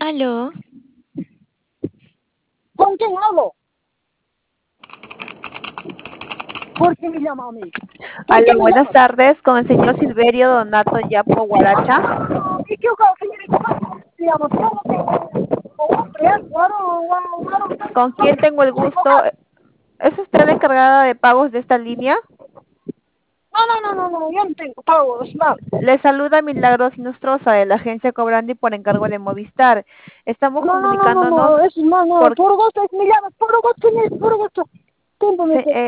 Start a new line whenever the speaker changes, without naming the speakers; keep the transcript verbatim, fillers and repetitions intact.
Aló.
¿Con quién hablo? ¿Por qué me llama a mí? ¿Por qué
Aló,
me
buenas
llamas?
tardes, con el señor Silverio Donato Yapo Guaracha.
¿Y qué cosa, señorita? ¿Se llama? ¿Cómo se llama? Guaro, guaro, guaro.
¿Con quién tengo el gusto? ¿Es usted la encargada de pagos de esta línea?
No, no, no, no, no, yo no tengo pagos, nada.
Le saluda Milagros Nostroza de la agencia Cobrandi por encargo de Movistar. Estamos
No, no, no, no,
comunicándonos
no, es, no, no,
por...
por gusto es mi llama, por gusto, por gusto. Tiempo me
se- eh,